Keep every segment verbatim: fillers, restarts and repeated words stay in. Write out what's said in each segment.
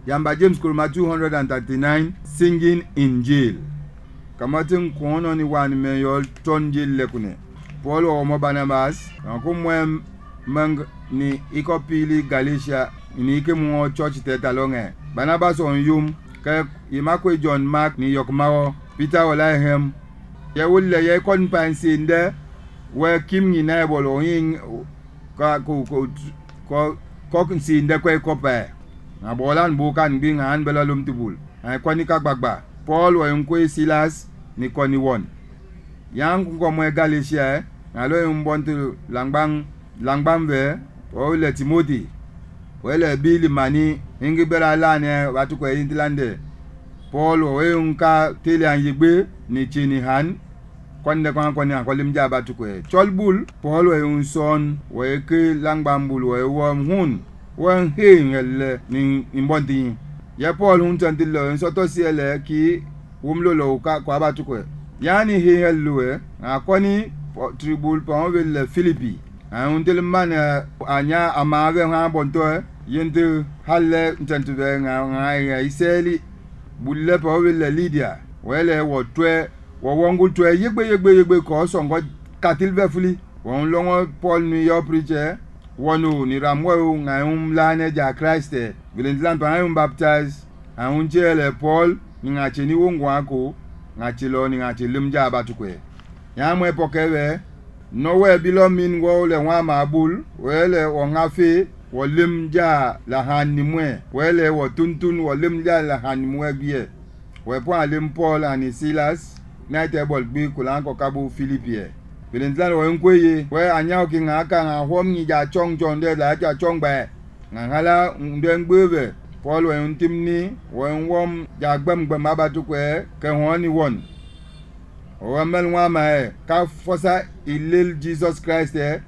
Yamba James Kuruma two thirty-nine, singing in jail. Kamatin kono ni wan me yol ton jail lekune. Paul o mo Barnabas, ko mo mang ni ikopili Galatia ni ke mo church tetalonge. Barnabas on yum ka yimako John Mark ni yokmawo Peter Olahem. Ya wulle ye kon pansinde we kim ni na bolo yin ka ko ko ko ko sinde ko ko pa. Na bolan bukan bi ngan belalum tibul. Ay kwani ka gbagba. Paul wa yunko Silas ni kwani won. Yang ko mo Galatia alo yumbontu langbang langbang ve o le Timothy. Wele Billy mani ingi bera lane watu kwa Indilande. Paul o yunka tele anjigbe ni chini han kwande kwa kwani akolim jaba tukwe. Cholbul Paul o yunson we ke langbambul we wo hun. Wan hingel ni imbonti ya Paul hun tandilo soto siele ki wumlolo ka kwa batukwe yani hingel luwe akoni tribul pa wel Philippi an tel man anya amave ha bonto yende halle ntantuwe nga iseli bulle pa wel Lydia wele wo twe wo wongu twe yegbe yegbe yegbe ko songo katilbe fuli won longo Paul ni yo preacher wonu ni ramwe nga um lane ja Christ bilindlan pa um baptize an unjele Paul nga cheni wongwa ko nga chilo ni nga chilim ja batukwe ya mwe pokewe no we bilo min wo le wa mabul wele o ngafe wo lim ja la hanni mwe wele wo tuntun wo lim ja la hanni mwe biye we po alim Paul and Silas na table bi kulan ko kabu Philippi bilindlan wo nkweye we anya ki nga aka nga hom ni ja chong chong de la ja chong ba nga ngala ndengbe Paul we untimni we wom ja gbam gbam abatukwe ke honi won o mel wa ma ka fosa ilil Jesus Christ eh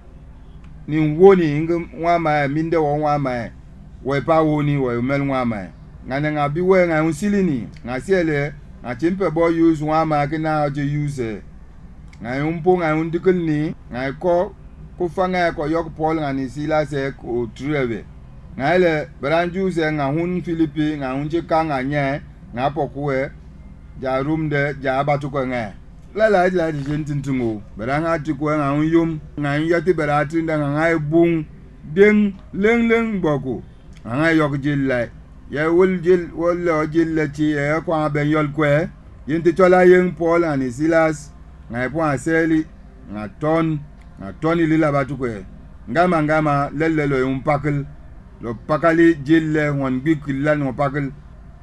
ni woni ngam wa ma minde wo wa ma we pa woni we mel wa ma ngana nga bi we nga unsilini nga siele nga chimpe bo use wa ma ke na je use nga umpo nga undikul ni nga ko ko fanga ko yok Paul nga ni Silas e ko treve nga le branju se nga hun Philippi nga unje ka nga nye nga pokwe ja room de ja batuko nga la la la jintintungo baranga tikwa nga unyum nga yati barati nda nga bung ding leng leng boko nga yok jilla ya wol jil wol jilla ti e ko ben yol kwe yinti chola yen Paul and Silas nga po aseli nga ton nga toni lila batukwe ngama ngama lelelo yum pakal lo pakali jille won bikilla no pakal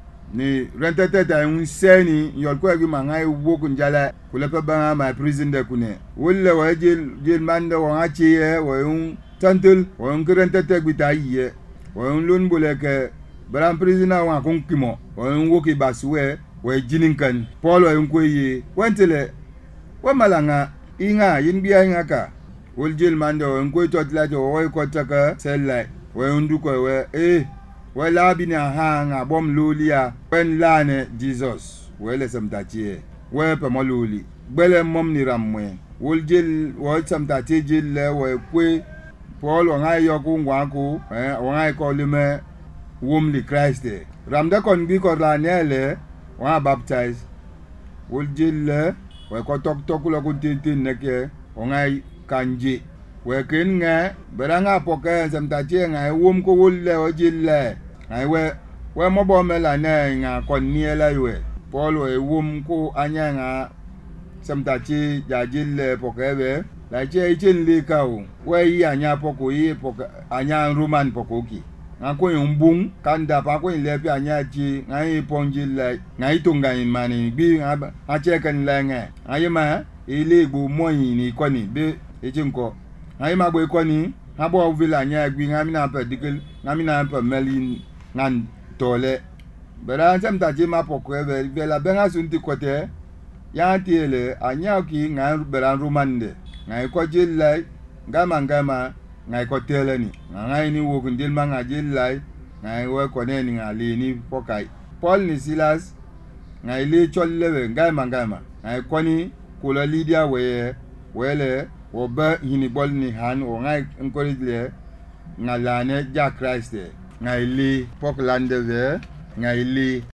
ni rentete ta un seni yol ko gi manga woku njala kula pa ba ma prison de kune wolle wa jil jil mande wo achi e wo un tantul wo un rentete gbita yiye wo un lon boleke bram prisoner wa kon kimo wo un woki baswe wo jininkan Paul wo un ko yi wentele wa malanga inga yinbiya inga ka wol jil mande wo un ko totla jo wo ko taka sella wo un du ko we eh wala bina hanga bom lulia wen lane Jesus wele samtatie we pa moluli gbele mom ni ramwe wol jil wo samtatie jil le we kwe Paul nga yoku ngwaku eh nga ko lime womli Christ ramda kon bi ko la nele wa baptize wol jil le we ko tok tok lo ko tintin neke nga kanje we ken nga beranga poke samtatie nga wom ko wolle o jille ai we we mo bo mela na nga kon niela ywe Paul we wom ko anya nga samtatie ja jille poke be la che chen le kawo we yi anya poko yi poke anya roman pokoki nga ko yumbung kanda pa ko ile bi anya ji nga yi ponjille nga itunga imani bi nga a che kan la nga ayema ile gbo moyin ni koni be ejinko ai magbo ikoni abo villa nya gbi ngami na pa dikil ngami na pa melin nan tole bara samta je ma poko e be la benga sunti kote ya tiele anya ki nga bara rumande ngai ko jillai ngama ngama ngai ko tele ni ngai ni wo kundil ma nga jillai ngai wo ko ne ni ngali ni pokai Paul ni Silas ngai le cholle ngama ngama ngai ko ni kula Lydia we wele wo ba hini bol ni han o ngai encourage le ngalane ja Christ ngai li poklande ve ngai le